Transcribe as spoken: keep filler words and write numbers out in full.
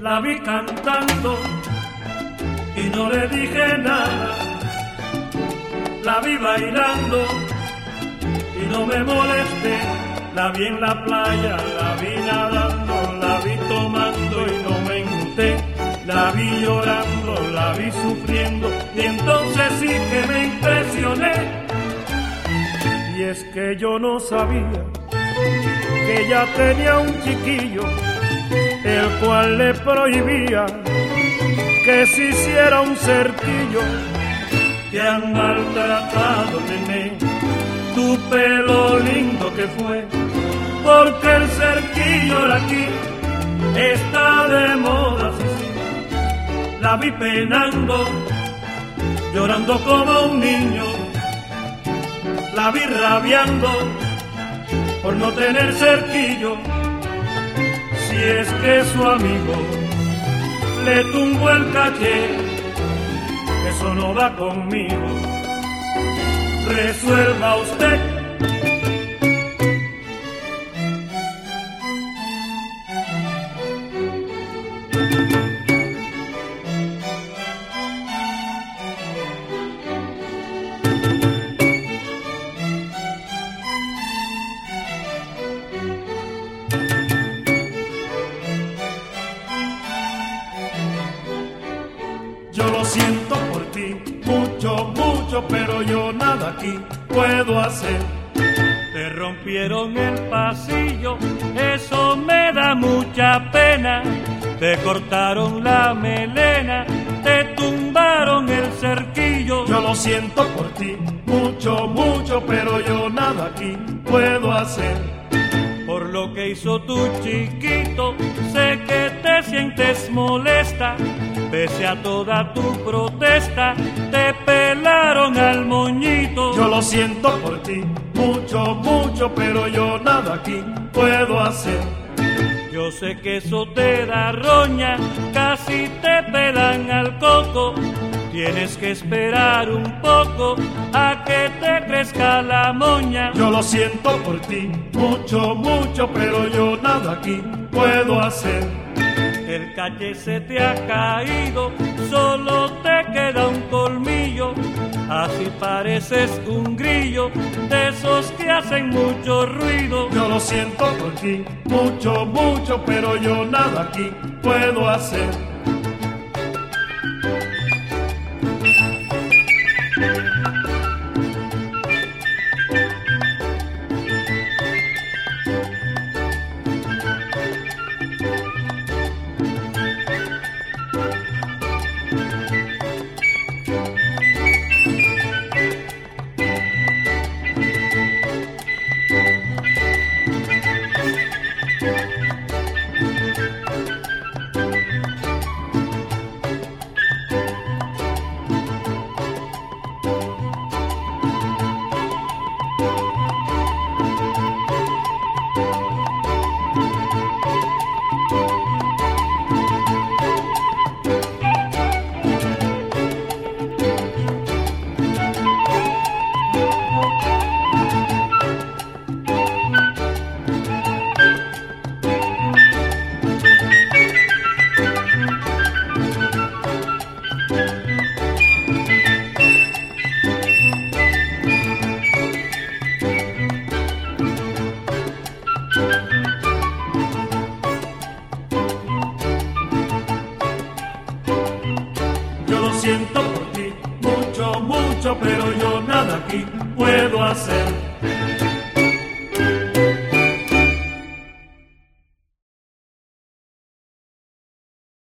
La vi cantando y no le dije nada. La vi bailando y no me molesté. La vi en la playa, la vi nadando, la vi tomando y no me enjuté. La vi llorando, la vi sufriendo y entonces sí que me impresioné. Y es que yo no sabía que ella tenía un chiquillo, el cual le prohibía que se hiciera un cerquillo. Te han maltratado, nene, tu pelo lindo que fue, porque el cerquillo de aquí está de moda, sí, sí. La vi penando, llorando como un niño. La vi rabiando por no tener cerquillo. Si es que su amigo le tumbó el caché, eso no va conmigo. Resuelva usted. Yo lo siento por ti, mucho, mucho, pero yo nada aquí puedo hacer. Te rompieron el pasillo, eso me da mucha pena. Te cortaron la melena, te tumbaron el cerquillo. Yo lo siento por ti, mucho, mucho, pero yo nada aquí puedo hacer. Por lo que hizo tu chiquito, sé que te sientes molesta. Pese a toda tu protesta, te pelaron al moñito. Yo lo siento por ti, mucho, mucho, pero yo nada aquí puedo hacer. Yo sé que eso te da roña, casi te pelan al coco. Tienes que esperar un poco a que te crezca la moña. Yo lo siento por ti, mucho, mucho, pero yo nada aquí puedo hacer. El caché se te ha caído, solo te queda un colmillo. Así pareces un grillo, de esos que hacen mucho ruido. Yo lo siento por ti, mucho, mucho, pero yo nada aquí puedo hacer. Yo lo siento por ti, mucho, mucho, pero yo nada aquí puedo hacer.